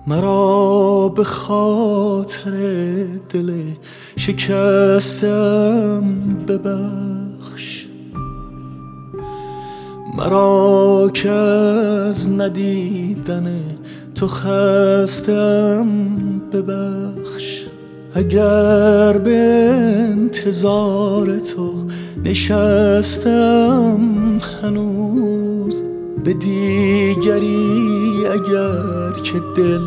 مرا به خاطر دل شکستم ببخش، مرا که از ندیدن تو خستم ببخش. اگر به انتظار تو نشستم هنوز، به دیگری اگر که دل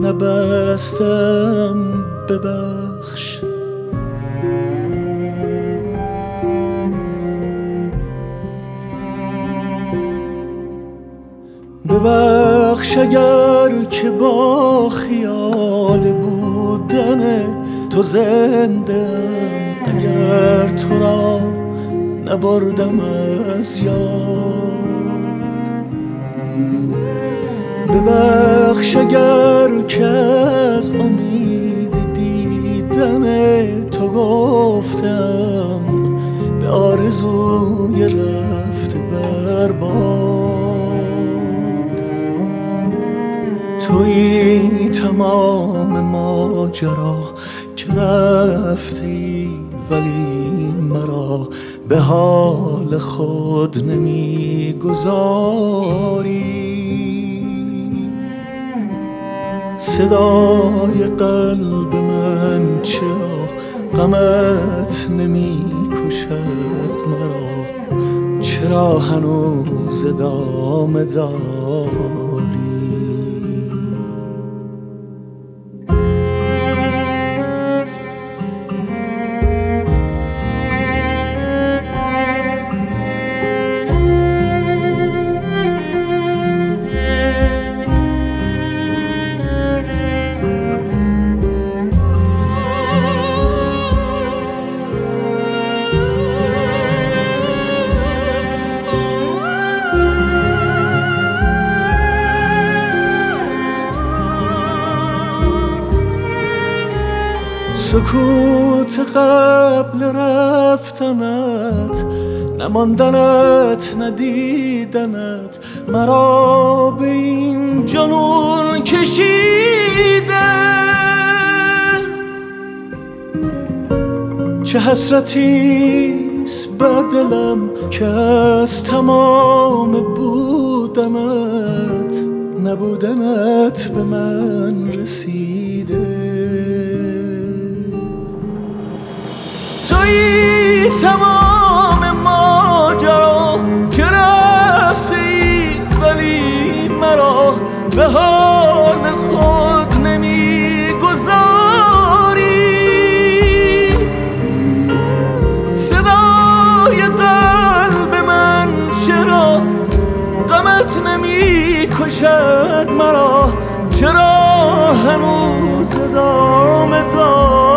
نبستم ببخش. ببخش اگر که با خیال بودن تو زندم، اگر تو را نبردم از یاد. ببخش اگر که از امید دیدن تو گفتم به آرزوی رفته برباد. تویی تمام ماجرا که رفتی، ولی مرا به حال خود نمیگذاری. صدای قلب من چرا غمت نمی کشد مرا؟ چرا هنوز ادامه داری؟ سکوت قبل رفتنت، نماندنت ندیدنت، مرا به این جنون کشیده. چه حسرتیست بر دلم که از تمام بودنت، نبودنت به من رسیده. تویی تمام ماجرا که رفتی، ولی مرا به حال خود نمیگذاری. صدای قلب من چرا غمت نمیکشد مرا؟ چرا هنوز ادامه داری؟